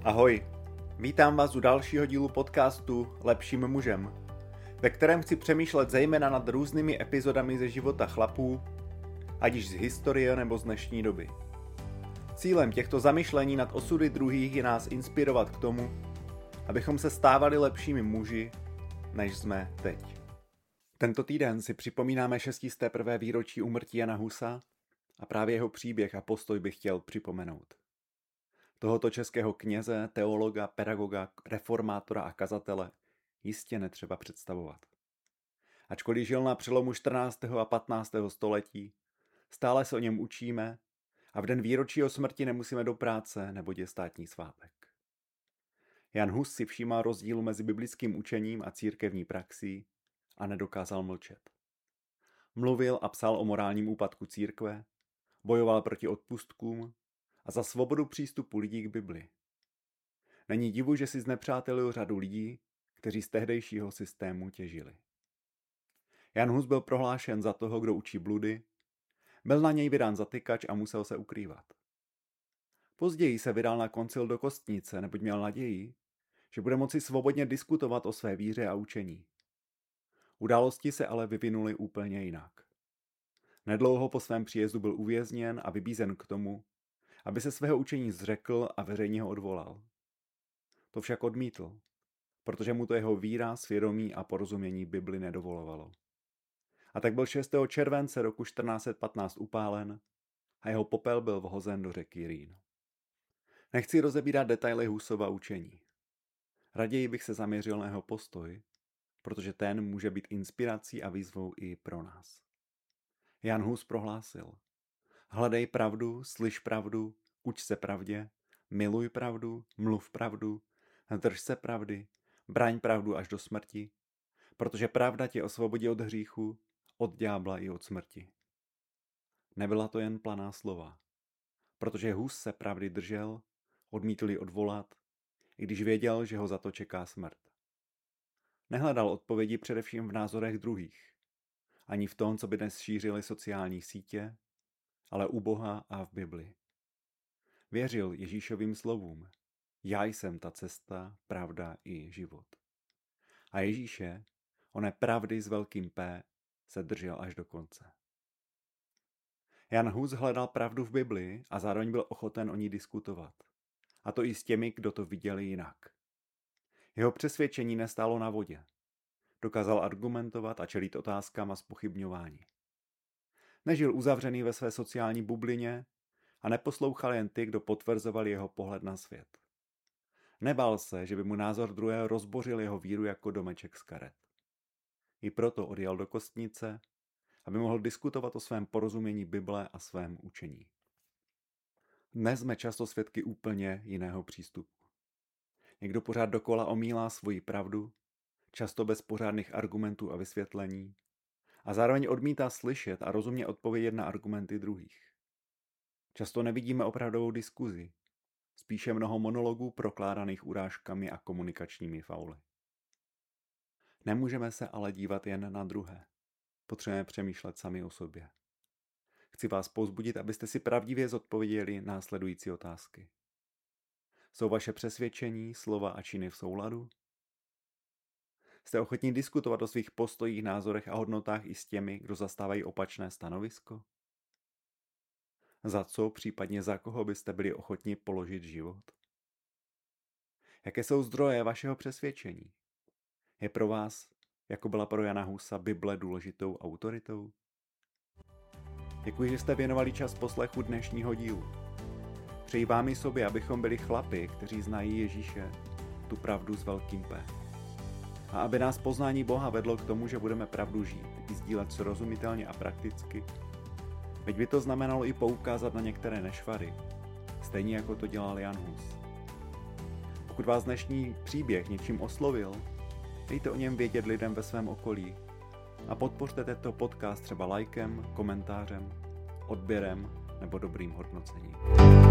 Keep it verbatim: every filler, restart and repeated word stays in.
Ahoj, vítám vás u dalšího dílu podcastu Lepším mužem, ve kterém chci přemýšlet zejména nad různými epizodami ze života chlapů, ať již z historie nebo z dnešní doby. Cílem těchto zamyšlení nad osudy druhých je nás inspirovat k tomu, abychom se stávali lepšími muži, než jsme teď. Tento týden si připomínáme šedesát první výročí úmrtí Jana Husa a právě jeho příběh a postoj bych chtěl připomenout. Tohoto českého kněze, teologa, pedagoga, reformátora a kazatele jistě netřeba představovat. Ačkoliv žil na přelomu čtrnáctého a patnáctého století, stále se o něm učíme a v den výročí jeho smrti nemusíme do práce, neboť je státní svátek. Jan Hus si všímal rozdílu mezi biblickým učením a církevní praxí a nedokázal mlčet. Mluvil a psal o morálním úpadku církve, bojoval proti odpustkům a za svobodu přístupu lidí k Bibli. Není divu, že si znepřátelil řadu lidí, kteří z tehdejšího systému těžili. Jan Hus byl prohlášen za toho, kdo učí bludy, byl na něj vydán zatykač a musel se ukrývat. Později se vydal na koncil do Kostnice, neboť měl naději, že bude moci svobodně diskutovat o své víře a učení. Události se ale vyvinuly úplně jinak. Nedlouho po svém příjezdu byl uvězněn a vybízen k tomu, aby se svého učení zřekl a veřejně ho odvolal. To však odmítl, protože mu to jeho víra, svědomí a porozumění Bibli nedovolovalo. A tak byl šestého července roku čtrnáct set patnáct upálen a jeho popel byl vhozen do řeky Rýn. Nechci rozebírat detaily Husova učení. Raději bych se zaměřil na jeho postoj, protože ten může být inspirací a výzvou i pro nás. Jan Hus prohlásil: hledej pravdu, slyš pravdu, uč se pravdě, miluj pravdu, mluv pravdu, drž se pravdy, braň pravdu až do smrti, protože pravda tě osvobodí od hříchu, od ďábla i od smrti. Nebyla to jen planá slova, protože Hus se pravdy držel, odmítl ji odvolat, i když věděl, že ho za to čeká smrt. Nehledal odpovědi především v názorech druhých, ani v tom, co by dnes šířily sociální sítě, ale u Boha a v Bibli. Věřil Ježíšovým slovům: já jsem ta cesta, pravda i život. A Ježíše, oné pravdy s velkým P, se držel až do konce. Jan Hus hledal pravdu v Bibli a zároveň byl ochoten o ní diskutovat. A to i s těmi, kdo to viděli jinak. Jeho přesvědčení nestálo na vodě. Dokázal argumentovat a čelit otázkám a zpochybňování. Nežil uzavřený ve své sociální bublině a neposlouchal jen ty, kdo potvrzovali jeho pohled na svět. Nebál se, že by mu názor druhého rozbořil jeho víru jako domeček z karet. I proto odjel do Kostnice, aby mohl diskutovat o svém porozumění Bible a svém učení. Dnes jsme často svědky úplně jiného přístupu. Někdo pořád dokola omílá svoji pravdu, často bez pořádných argumentů a vysvětlení, a zároveň odmítá slyšet a rozumně odpovědět na argumenty druhých. Často nevidíme opravdovou diskuzi, spíše mnoho monologů prokládaných urážkami a komunikačními fauly. Nemůžeme se ale dívat jen na druhé. Potřebujeme přemýšlet sami o sobě. Chci vás povzbudit, abyste si pravdivě zodpověděli následující otázky. Jsou vaše přesvědčení, slova a činy v souladu? Jste ochotní diskutovat o svých postojích, názorech a hodnotách i s těmi, kdo zastávají opačné stanovisko? Za co, případně za koho byste byli ochotni položit život? Jaké jsou zdroje vašeho přesvědčení? Je pro vás, jako byla pro Jana Husa, Bible důležitou autoritou? Děkuji, že jste věnovali čas poslechu dnešního dílu. Přeji vám i sobě, abychom byli chlapi, kteří znají Ježíše, tu pravdu s velkým P. A aby nás poznání Boha vedlo k tomu, že budeme pravdu žít i sdílet srozumitelně a prakticky, veď by to znamenalo i poukázat na některé nešvary, stejně jako to dělal Jan Hus. Pokud vás dnešní příběh něčím oslovil, dejte o něm vědět lidem ve svém okolí a podpořte tento podcast třeba lajkem, komentářem, odběrem nebo dobrým hodnocením.